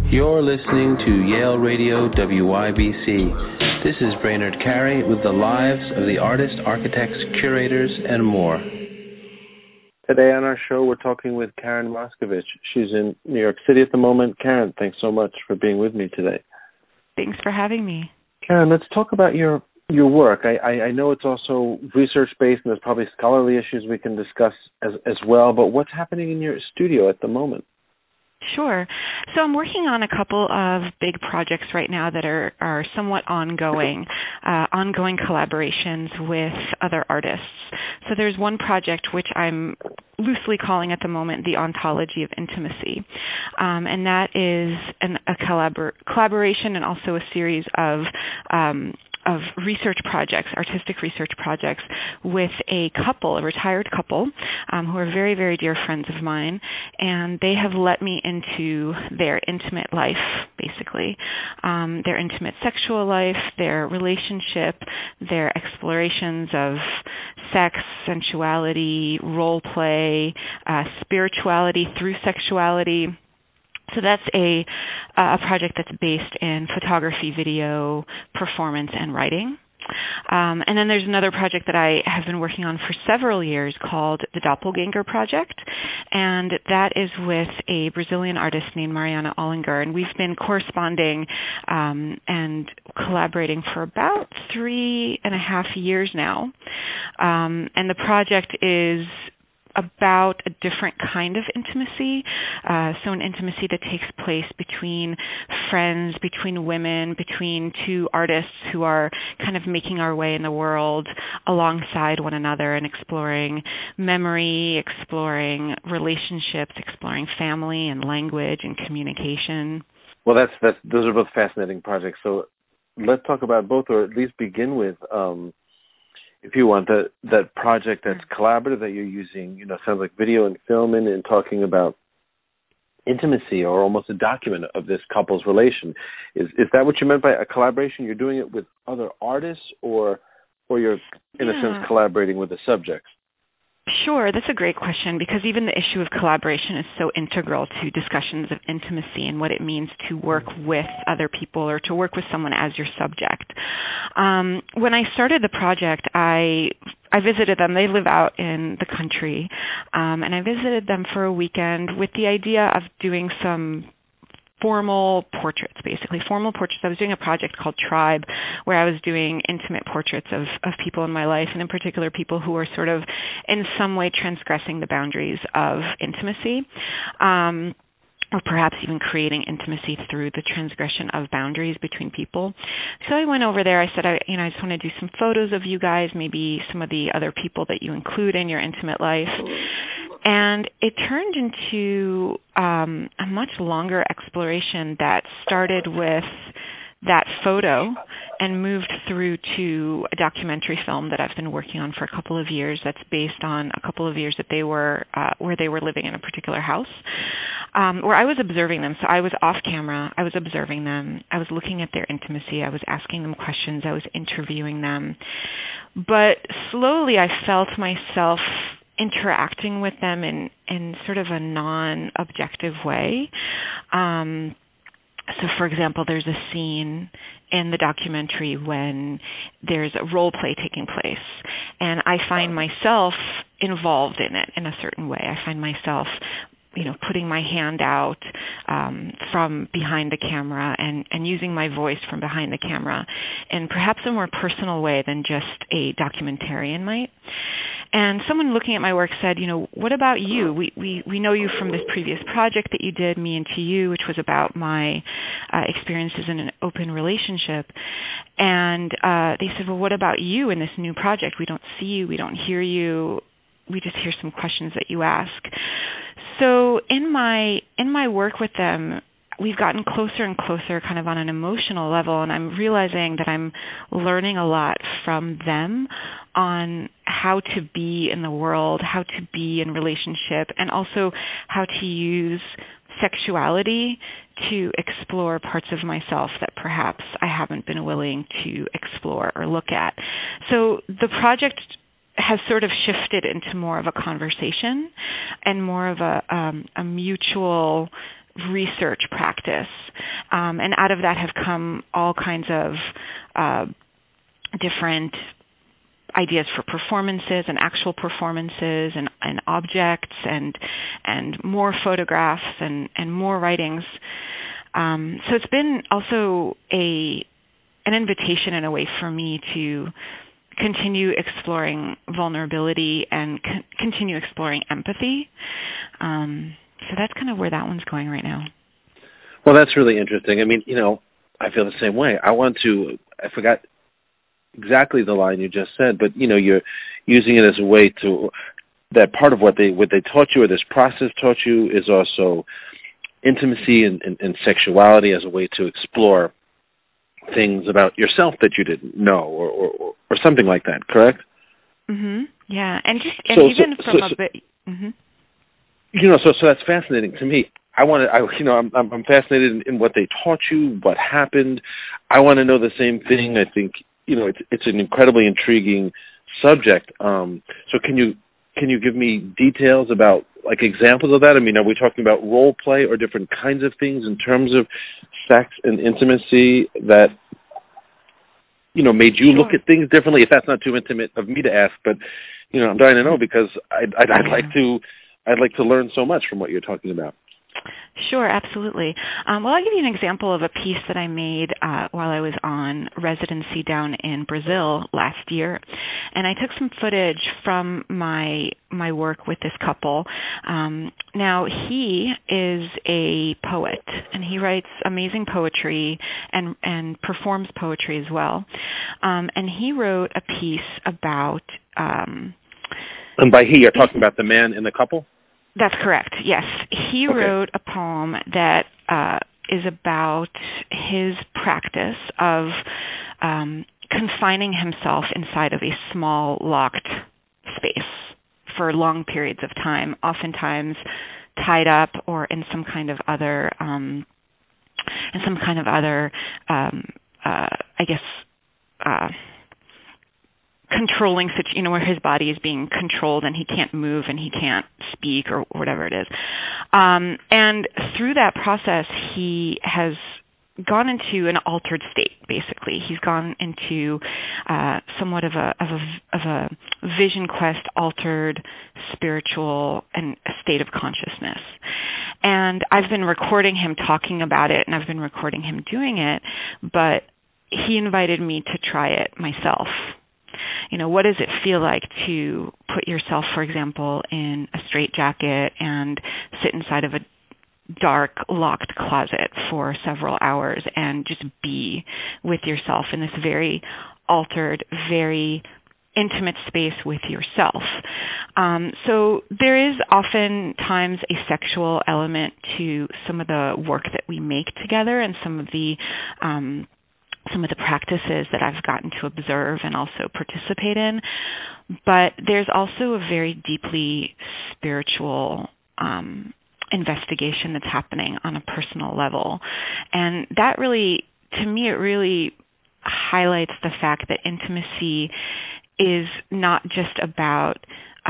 You're listening to Yale Radio WYBC. This is Brainerd Carey with the lives of the artists, architects, curators, and more. Today on our show, we're talking with Karen Moscovich. She's in New York City at the moment. Karen, thanks so much for being with me today. Thanks for having me. Karen, let's talk about your work. I know it's also research-based, and there's probably scholarly issues we can discuss as well, but what's happening in your studio at the moment? Sure. So I'm working on a couple of big projects right now that are somewhat ongoing collaborations with other artists. So there's one project which I'm loosely calling at the moment the Ontology of Intimacy. And that is a collaboration and also a series of research projects, artistic research projects, with a retired couple, who are very, very dear friends of mine, and they have let me into their intimate life, basically, their intimate sexual life, their relationship, their explorations of sex, sensuality, role play, spirituality through sexuality. So that's a project that's based in photography, video, performance, and writing. And then there's another project that I have been working on for several years called the Doppelganger Project, and that is with a Brazilian artist named Mariana Ollinger, and we've been corresponding and collaborating for about 3.5 years now. And the project is about a different kind of intimacy, so an intimacy that takes place between friends, between women, between two artists who are kind of making our way in the world alongside one another and exploring memory, exploring relationships, exploring family and language and communication. Well, those are both fascinating projects. So let's talk about both, or at least begin with, if you want, that project that's collaborative that you're using, sounds like video and film and talking about intimacy, or almost a document of this couple's relation. Is that what you meant by a collaboration? You're doing it with other artists, or you're, in a sense, collaborating with the subjects? Sure, that's a great question, because even the issue of collaboration is so integral to discussions of intimacy and what it means to work with other people or to work with someone as your subject. When I started the project, I visited them. They live out in the country, and I visited them for a weekend with the idea of doing some formal portraits. I was doing a project called Tribe, where I was doing intimate portraits of people in my life, and in particular people who are sort of in some way transgressing the boundaries of intimacy. Or perhaps even creating intimacy through the transgression of boundaries between people. So I went over there. I said, I just want to do some photos of you guys, maybe some of the other people that you include in your intimate life. And it turned into a much longer exploration that started with that photo and moved through to a documentary film that I've been working on for a couple of years that's based on a couple of years that they were where they were living in a particular house, where I was observing them. So I was off camera. I was observing them. I was looking at their intimacy. I was asking them questions. I was interviewing them. But slowly I felt myself interacting with them in sort of a non-objective way. So, for example, there's a scene in the documentary when there's a role play taking place, and I find myself involved in it in a certain way. I find myself putting my hand out from behind the camera and using my voice from behind the camera in perhaps a more personal way than just a documentarian might. And someone looking at my work said, what about you? We know you from this previous project that you did, Me Into You, which was about my experiences in an open relationship. And they said, well, what about you in this new project? We don't see you. We don't hear you. We just hear some questions that you ask. So in my work with them, we've gotten closer and closer kind of on an emotional level, and I'm realizing that I'm learning a lot from them on how to be in the world, how to be in relationship, and also how to use sexuality to explore parts of myself that perhaps I haven't been willing to explore or look at. So the project has sort of shifted into more of a conversation and more of a mutual research practice. And out of that have come all kinds of different ideas for performances and actual performances and objects and more photographs and more writings. So it's been also an invitation in a way for me to continue exploring vulnerability and continue exploring empathy. So that's kind of where that one's going right now. Well, that's really interesting. I mean, I feel the same way. I forgot exactly the line you just said, but, you're using it as a way to, that part of what they taught you or this process taught you is also intimacy and sexuality as a way to explore things about yourself that you didn't know or something like that, correct? Mm-hmm. Yeah, and a bit... Mm-hmm. So that's fascinating to me. I'm fascinated in what they taught you, what happened. I want to know the same thing. I think, it's an incredibly intriguing subject. So can you give me details about, like, examples of that? I mean, are we talking about role play or different kinds of things in terms of sex and intimacy that, made you look at things differently? If that's not too intimate of me to ask, but, I'm dying to know because I'd like to learn so much from what you're talking about. Sure, absolutely. Well, I'll give you an example of a piece that I made while I was on residency down in Brazil last year. And I took some footage from my work with this couple. Now, he is a poet, and he writes amazing poetry and performs poetry as well. And he wrote a piece about... and by he, you're talking about the man in the couple? That's correct, yes. He wrote a poem that is about his practice of confining himself inside of a small, locked space for long periods of time, oftentimes tied up or in some kind of other, controlling situation, where his body is being controlled and he can't move and he can't speak or whatever it is. And through that process, he has gone into an altered state, basically. He's gone into somewhat of a vision quest, altered spiritual and a state of consciousness. And I've been recording him talking about it, and I've been recording him doing it, but he invited me to try it myself. What does it feel like to put yourself, for example, in a straitjacket and sit inside of a dark, locked closet for several hours and just be with yourself in this very altered, very intimate space with yourself? So there is oftentimes a sexual element to some of the work that we make together and some of the practices that I've gotten to observe and also participate in. But there's also a very deeply spiritual investigation that's happening on a personal level. And that really, to me, it really highlights the fact that intimacy is not just about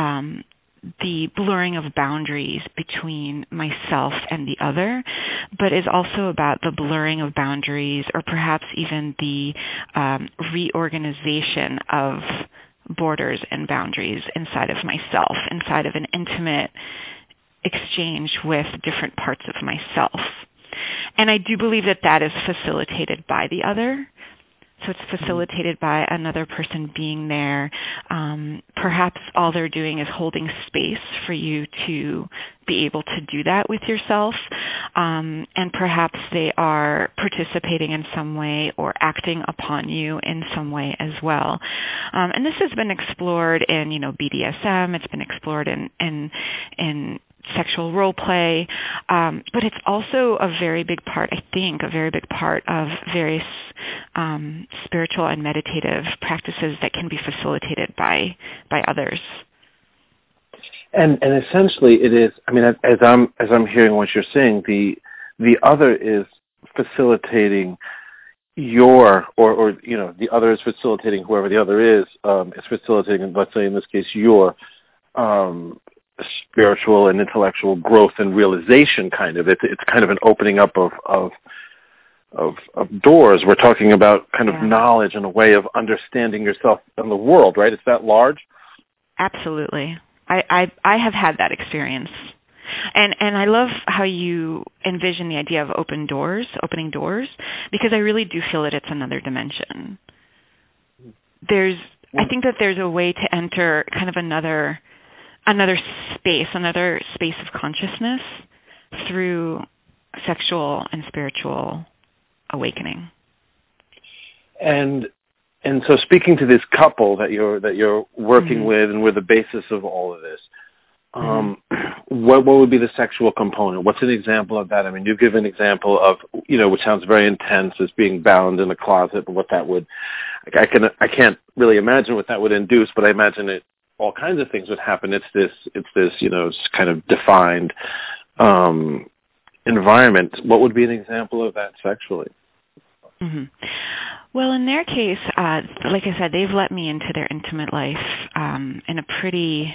the blurring of boundaries between myself and the other, but is also about the blurring of boundaries, or perhaps even the reorganization of borders and boundaries inside of myself, inside of an intimate exchange with different parts of myself. And I do believe that that is facilitated by the other. So it's facilitated by another person being there. Perhaps all they're doing is holding space for you to be able to do that with yourself. And perhaps they are participating in some way or acting upon you in some way as well. And this has been explored in, BDSM. It's been explored in sexual role play, but it's also a very big part, I think, a very big part of various spiritual and meditative practices that can be facilitated by others. And essentially, it is. I mean, as I'm hearing what you're saying, the other is facilitating your, or the other is facilitating whoever the other is facilitating. Let's say in this case, your spiritual and intellectual growth and realization kind of. It's kind of an opening up of doors. We're talking about kind of knowledge and a way of understanding yourself and the world, right? It's that large? Absolutely. I have had that experience. And I love how you envision the idea of opening doors, because I really do feel that it's another dimension. I think that there's a way to enter kind of another space of consciousness through sexual and spiritual awakening. And so speaking to this couple that you're working with and we're the basis of all of this, what would be the sexual component? What's an example of that? I mean, you give an example of, which sounds very intense, as being bound in a closet, but what that would, I can't really imagine what that would induce, but I imagine all kinds of things would happen. It's this kind of defined environment. What would be an example of that sexually? Mm-hmm. Well, in their case, like I said, they've let me into their intimate life in a pretty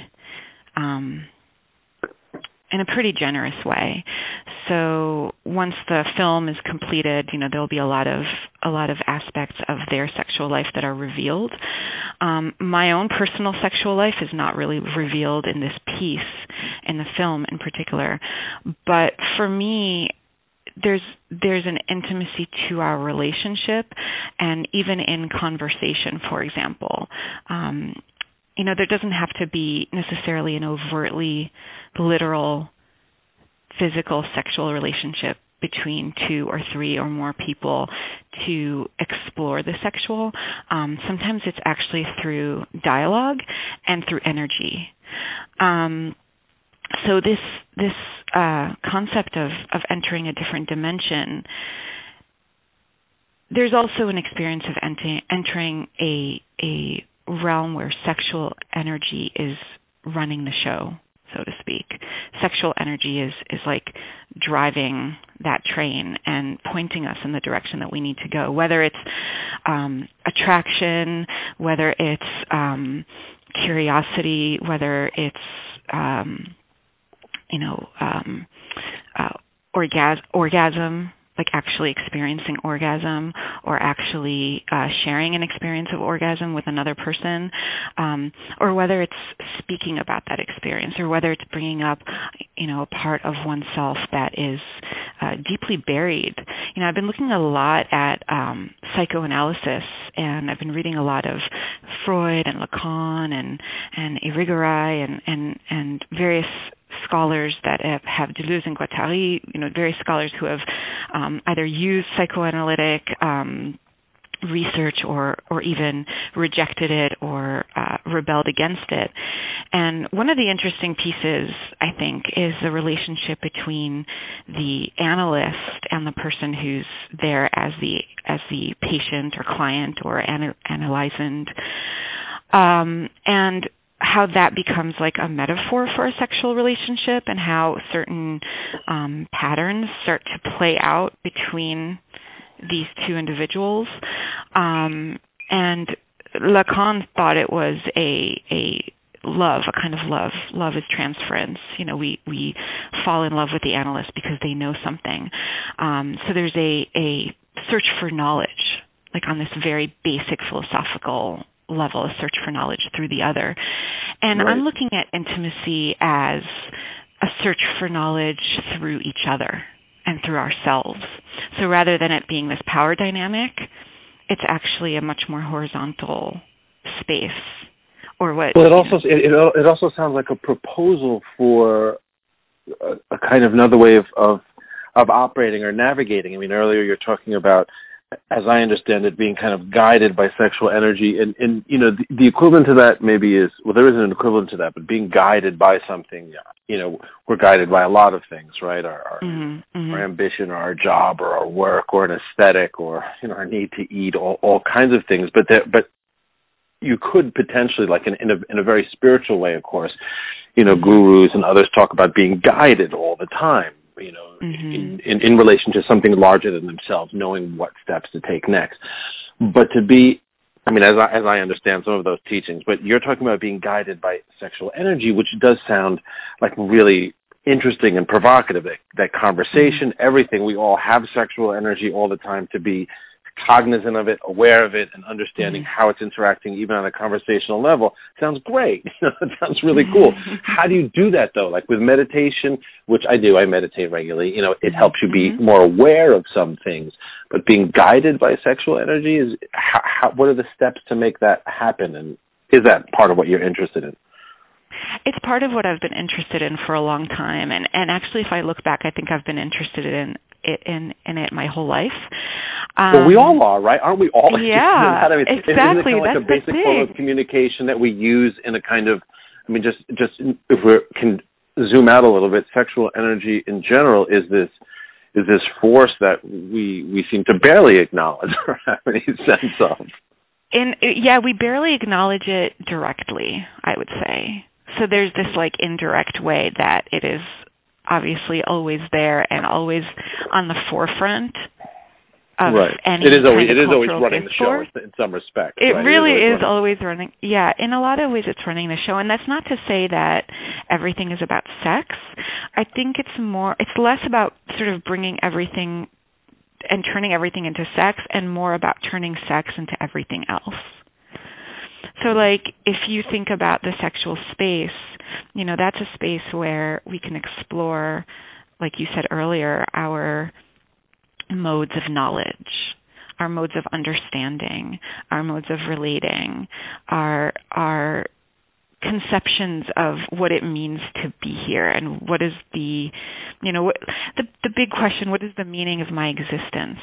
generous way. So once the film is completed, there'll be a lot of aspects of their sexual life that are revealed. My own personal sexual life is not really revealed in this piece, in the film in particular. But for me, there's an intimacy to our relationship, and even in conversation, for example. There doesn't have to be necessarily an overtly literal physical sexual relationship between two or three or more people to explore the sexual. Sometimes it's actually through dialogue and through energy. So this concept of entering a different dimension, there's also an experience of entering a realm where sexual energy is running the show, so to speak. Sexual energy is like driving that train and pointing us in the direction that we need to go, whether it's attraction, whether it's curiosity, whether it's orgasm, like actually experiencing orgasm, or actually sharing an experience of orgasm with another person, or whether it's speaking about that experience, or whether it's bringing up, a part of oneself that is deeply buried. I've been looking a lot at psychoanalysis, and I've been reading a lot of Freud and Lacan and Irigaray and various scholars that have Deleuze and Guattari, various scholars who have either used psychoanalytic research or even rejected it or rebelled against it. And one of the interesting pieces, I think, is the relationship between the analyst and the person who's there as the patient or client or analyzand, and how that becomes like a metaphor for a sexual relationship, and how certain patterns start to play out between these two individuals. And Lacan thought it was a love, a kind of love. Love is transference. We fall in love with the analyst because they know something. So there's a search for knowledge, like on this very basic philosophical level, a search for knowledge through the other. And right. I'm looking at intimacy as a search for knowledge through each other and through ourselves. So rather than it being this power dynamic, it's actually a much more horizontal space. Or what? Well, it also sounds like a proposal for a kind of another way of operating or navigating. I mean, earlier you're talking about, as I understand it, being kind of guided by sexual energy, and the equivalent to that maybe is, well, there isn't an equivalent to that, but being guided by something. We're guided by a lot of things, right? Our ambition, or our job, or our work, or an aesthetic, or our need to eat, all kinds of things. But you could potentially, like in a very spiritual way, of course, gurus and others talk about being guided all the time. In relation to something larger than themselves, knowing what steps to take next. But to be I mean, as I understand some of those teachings, but you're talking about being guided by sexual energy, which does sound like really interesting and provocative. That conversation, everything, we all have sexual energy all the time. To be cognizant of it, aware of it, and understanding how it's interacting even on a conversational level sounds great. It sounds really cool. How do you do that, though? Like with meditation, which I do, I meditate regularly, it helps you be more aware of some things. But being guided by sexual energy, what are the steps to make that happen? And is that part of what you're interested in? It's part of what I've been interested in for a long time. And actually, if I look back, I think I've been interested in it my whole life. Well, we all are, right? Aren't we all? Yeah, exactly. Isn't it kind of like a basic form of communication that we use in a kind of, I mean, just if we can zoom out a little bit, sexual energy in general is this force that we seem to barely acknowledge or have any sense of. We barely acknowledge it directly, I would say. So there's this like indirect way that it is obviously always there and always on the forefront of any It is kind always of running discourse. the show in some respects. It right? really is always running. Yeah, in a lot of ways it's running the show. And that's not to say that everything is about sex. I think it's less about sort of bringing everything and turning everything into sex and more about turning sex into everything else. So like if you think about the sexual space, that's a space where we can explore, like you said earlier, our modes of knowledge, our modes of understanding, our modes of relating, our conceptions of what it means to be here and what is the big question, what is the meaning of my existence?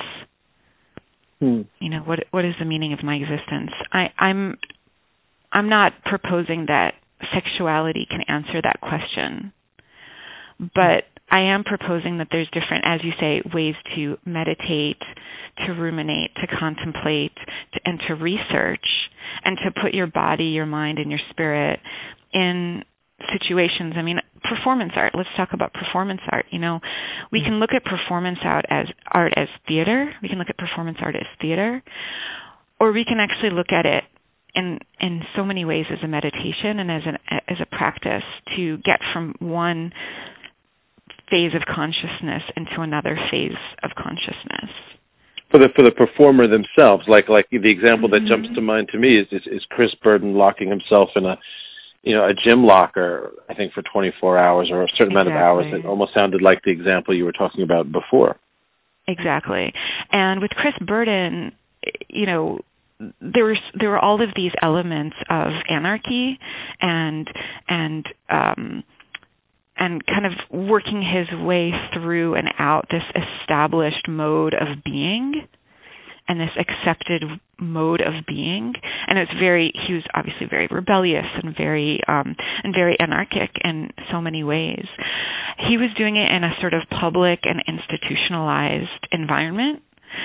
What is the meaning of my existence? I'm not proposing that sexuality can answer that question, but I am proposing that there's different, as you say, ways to meditate, to ruminate, to contemplate, and to research, and to put your body, your mind, and your spirit in situations. I mean, performance art. Let's talk about performance art. We can look at performance art as theater. We can look at performance art as theater, or we can actually look at it in so many ways as a meditation and as a practice to get from one phase of consciousness into another phase of consciousness. For the performer themselves, like the example that jumps to mind to me is Chris Burden locking himself in a gym locker, I think for 24 hours or a certain amount of hours. It almost sounded like the example you were talking about before. Exactly. And with Chris Burden, there were all of these elements of anarchy and kind of working his way through and out this established mode of being and this accepted mode of being. And he was obviously very rebellious and very anarchic in so many ways. He was doing it in a sort of public and institutionalized environment.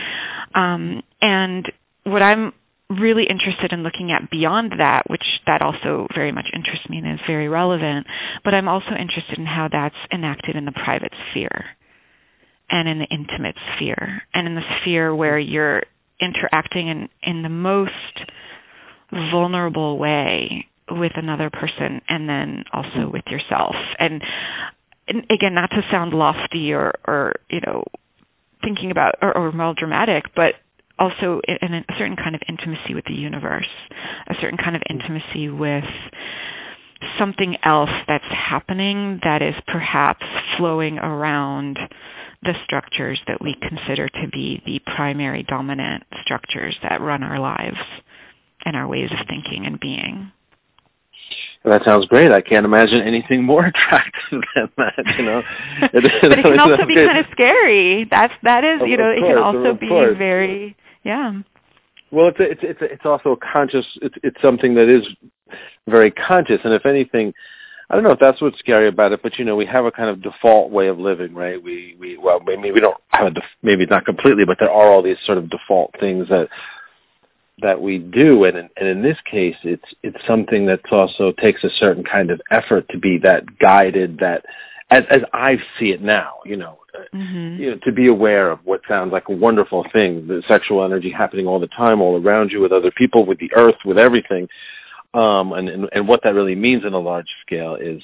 And what I'm really interested in looking at beyond that, which that also very much interests me and is very relevant, but I'm also interested in how that's enacted in the private sphere and in the intimate sphere and in the sphere where you're interacting in the most vulnerable way with another person and then also with yourself. And again, not to sound lofty or thinking about or melodramatic, but also in a certain kind of intimacy with the universe, a certain kind of intimacy with something else that's happening that is perhaps flowing around the structures that we consider to be the primary dominant structures that run our lives and our ways of thinking and being. That sounds great. I can't imagine anything more attractive than that, But it can also be kind of scary. That is, it can also be very, Well, it's also conscious. It's something that is very conscious, and if anything, I don't know if that's what's scary about it, but we have a kind of default way of living, right? We maybe we don't have maybe not completely, but there are all these sort of default things that we do, and in this case, it's something that also takes a certain kind of effort to be that guided, that as I see it now, to be aware of what sounds like a wonderful thing, the sexual energy happening all the time, all around you, with other people, with the earth, with everything, and what that really means in a large scale is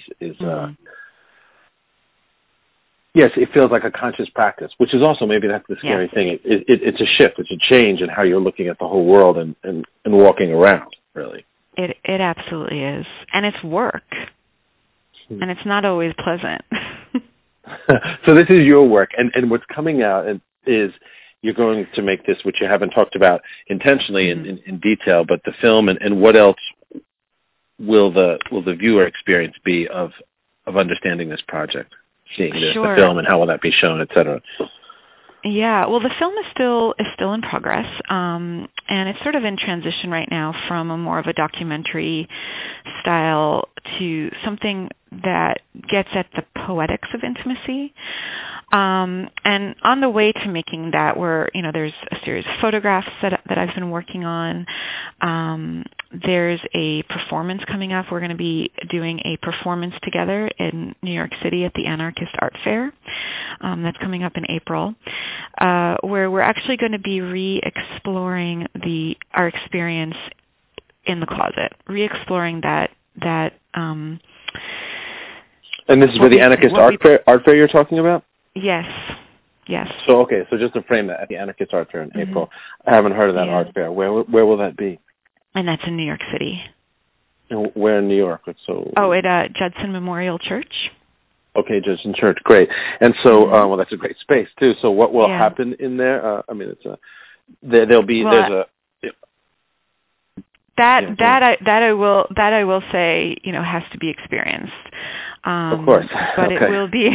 yes, it feels like a conscious practice, which is also, maybe that's the scary thing. It's a shift, it's a change in how you're looking at the whole world and walking around, really. It absolutely is, and it's work, and it's not always pleasant. So this is your work, and what's coming out is you're going to make this, which you haven't talked about intentionally in detail, but the film, and what else will the viewer experience be of understanding this project, seeing this, the film, and how will that be shown, et cetera? Yeah, well, the film is still in progress, and it's sort of in transition right now from a more of a documentary style to something that gets at the poetics of intimacy. And on the way to making that, there's a series of photographs that I've been working on. There's a performance coming up. We're going to be doing a performance together in New York City at the Anarchist Art Fair. That's coming up in April, where we're actually going to be re-exploring our experience in the closet, re-exploring that. And this is for the Anarchist Art Fair you're talking about? Yes. So just to frame that, at the Anarchist Art Fair in April. I haven't heard of that art fair. Where will that be? And that's in New York City. And where in New York? At Judson Memorial Church. Okay, Judson Church, great. And so, well, that's a great space too. So, what will happen in there? There'll be I will say, has to be experienced. Of course, but it will be,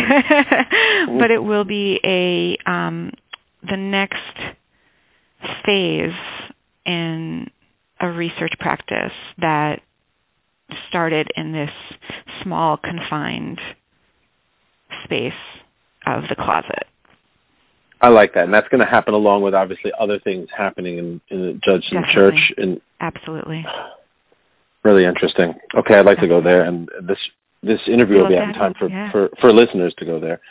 the next phase in a research practice that started in this small, confined space of the closet. I like that, and that's going to happen along with obviously other things happening in the Judson Church. Absolutely. Really interesting. Okay, I'd like to go there, and this interview will be out in time for listeners to go there.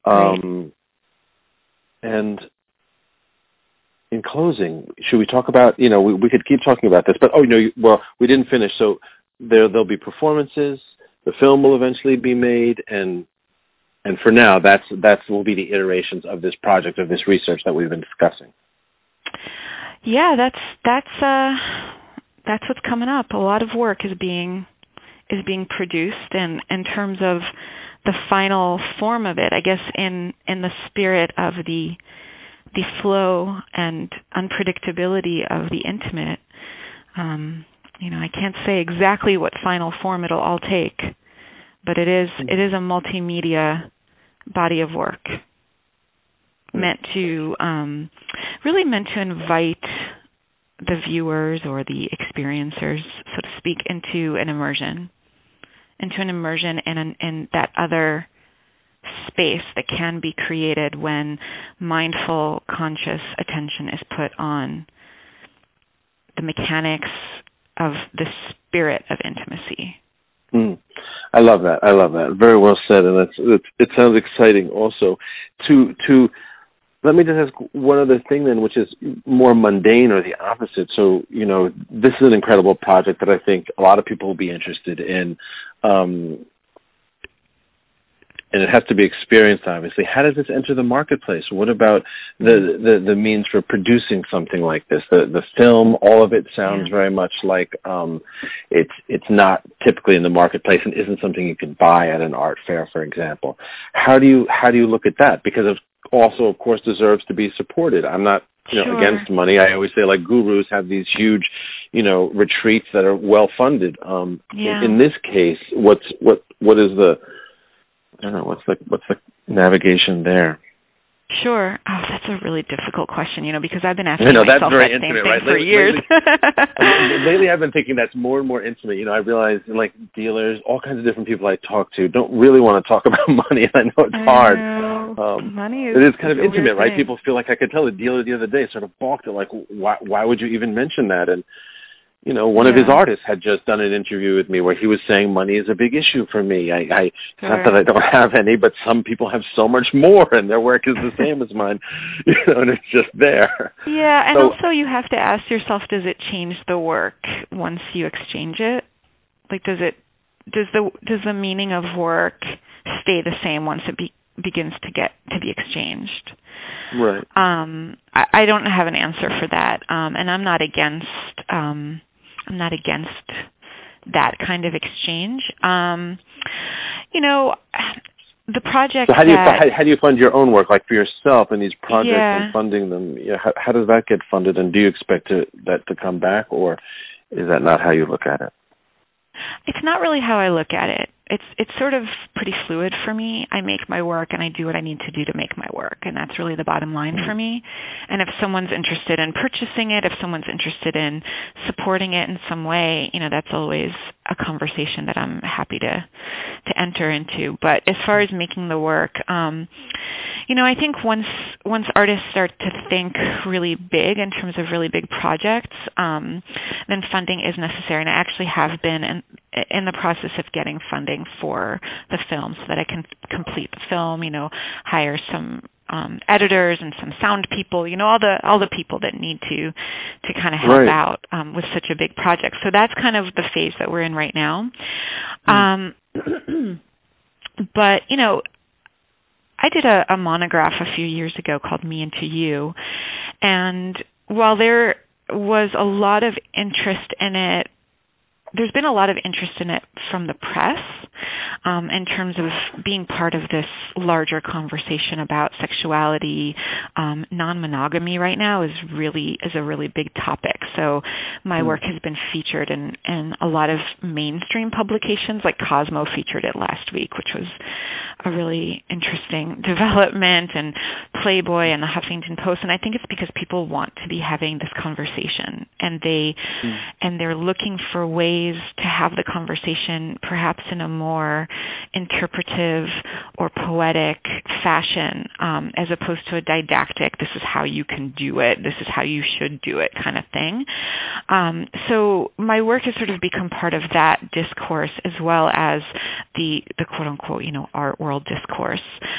And in closing, should we talk about, we could keep talking about this, but we didn't finish. So there'll be performances. The film will eventually be made, and for now, that will be the iterations of this project, of this research that we've been discussing. Yeah, that's what's coming up. A lot of work is being produced, and in terms of the final form of it, I guess in the spirit of the flow and unpredictability of the intimate. I can't say exactly what final form it'll all take, but it is a multimedia body of work meant to invite the viewers or the experiencers, so to speak, into an immersion in that other space that can be created when mindful, conscious attention is put on the mechanics of the spirit of intimacy. I love that. Very well said, and it sounds exciting. Also, to let me just ask one other thing then, which is more mundane or the opposite. So, this is an incredible project that I think a lot of people will be interested in. And it has to be experienced, obviously. How does this enter the marketplace? What about the means for producing something like this? The film, all of it sounds very much like it's not typically in the marketplace and isn't something you can buy at an art fair, for example. How do you look at that? Because it also, of course, deserves to be supported. I'm not against money. I always say, like, gurus have these huge, retreats that are well funded. In this case, what is the what's the navigation there? Sure. Oh, that's a really difficult question, because I've been asking myself that's very that same intimate, thing right? for years. Lately, I've been thinking that's more and more intimate. I realize, like, dealers, all kinds of different people I talk to don't really want to talk about money, and I know it's hard. Money it is kind of intimate, right? People feel like, I could tell the dealer the other day sort of balked at, like, why would you even mention that? And one of his artists had just done an interview with me where he was saying money is a big issue for me. It's not that I don't have any, but some people have so much more and their work is the same as mine, and it's just there. Yeah, and also you have to ask yourself, does it change the work once you exchange it? Like, does the meaning of work stay the same once it begins to be exchanged? Right. I don't have an answer for that, and I'm not against that kind of exchange. The project. So how do you fund your own work, like for yourself and these projects and funding them? How does that get funded, and do you expect that to come back, or is that not how you look at it? It's not really how I look at it. It's sort of pretty fluid for me. I make my work and I do what I need to do to make my work, and that's really the bottom line for me. And if someone's interested in purchasing it, if someone's interested in supporting it in some way, that's always a conversation that I'm happy to enter into. But as far as making the work, I think once artists start to think really big in terms of really big projects, then funding is necessary. And I actually have been in the process of getting funding for the film so that I can complete the film, hire some editors and some sound people, all the people that need to kind of help out with such a big project. So that's kind of the phase that we're in right now. But, I did a monograph a few years ago called Me Into You, and while there was a lot of interest in it, there's been a lot of interest in it from the press in terms of being part of this larger conversation about sexuality. Non-monogamy right now is a really big topic. So my work has been featured in a lot of mainstream publications, like Cosmo featured it last week, which was a really interesting development, and Playboy and the Huffington Post. And I think it's because people want to be having this conversation, and they're looking for ways to have the conversation perhaps in a more interpretive or poetic fashion, as opposed to a didactic, this is how you can do it, this is how you should do it kind of thing. So my work has sort of become part of that discourse, as well as the quote-unquote, art world discourse.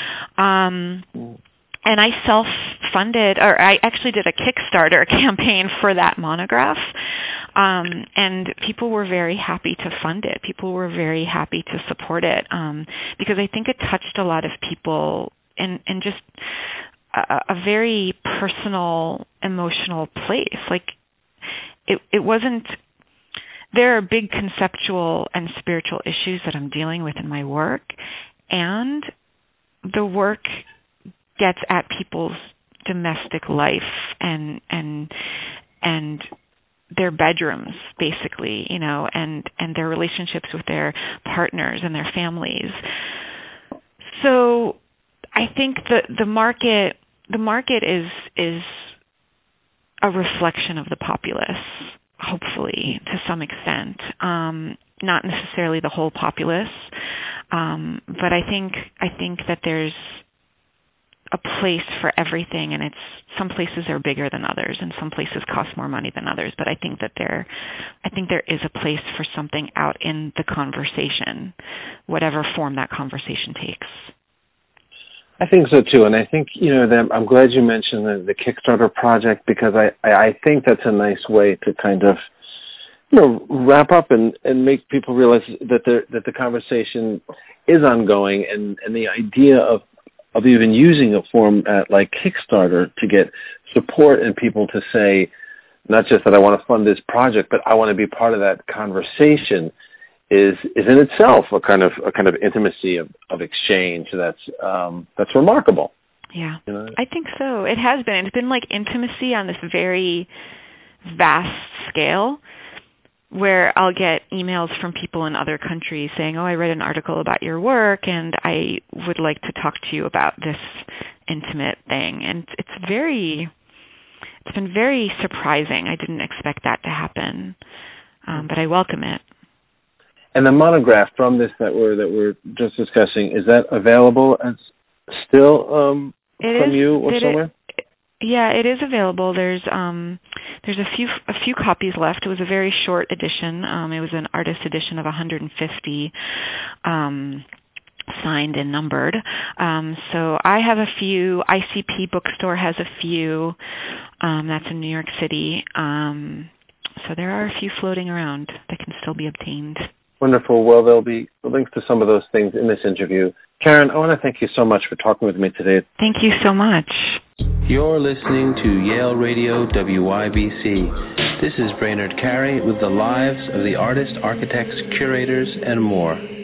And I self-funded, or I actually did a Kickstarter campaign for that monograph, and people were very happy to fund it. People were very happy to support it, because I think it touched a lot of people in just a very personal, emotional place. Like, it wasn't. There are big conceptual and spiritual issues that I'm dealing with in my work, and the work gets at people's domestic life and their bedrooms, basically, and their relationships with their partners and their families. So I think the market is a reflection of the populace, hopefully, to some extent. Not necessarily the whole populace, but I think that there's a place for everything, and some places are bigger than others, and some places cost more money than others. But I think there is a place for something out in the conversation, whatever form that conversation takes. I think so too, and I think I'm glad you mentioned the Kickstarter project, because I think that's a nice way to kind of wrap up and make people realize that the conversation is ongoing, and the idea of even using a format like Kickstarter to get support and people to say, not just that I want to fund this project, but I want to be part of that conversation, is in itself a kind of intimacy of exchange that's remarkable. Yeah, I think so. It has been. It's been like intimacy on this very vast scale, where I'll get emails from people in other countries saying, I read an article about your work and I would like to talk to you about this intimate thing. And it's been very surprising. I didn't expect that to happen, but I welcome it. And the monograph from this that we're just discussing, is that available as still from you or somewhere? Yeah, it is available. There's a few copies left. It was a very short edition. It was an artist edition of 150. Signed and numbered. So I have a few. ICP Bookstore has a few. That's in New York City. So there are a few floating around that can still be obtained. Wonderful. Well, there'll be links to some of those things in this interview. Karen, I want to thank you so much for talking with me today. Thank you so much. You're listening to Yale Radio WYBC. This is Brainerd Carey with the lives of the artists, architects, curators, and more.